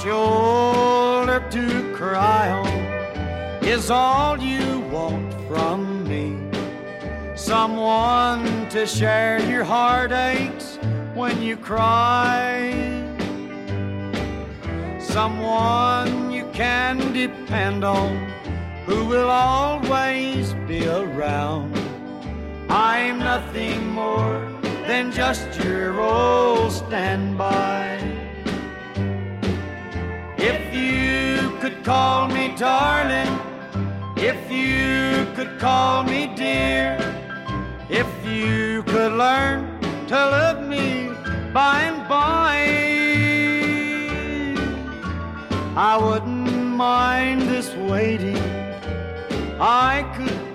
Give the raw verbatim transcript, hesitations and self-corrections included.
shoulder to cry on is all you want from me. Someone to share your heartaches when you cry. Someone you can depend on, who will always be around. I'm nothing more than just your old standby. If you could call me darling, if you could call me dear, if you could learn to love me by and by, I wouldn't mind this waiting. I could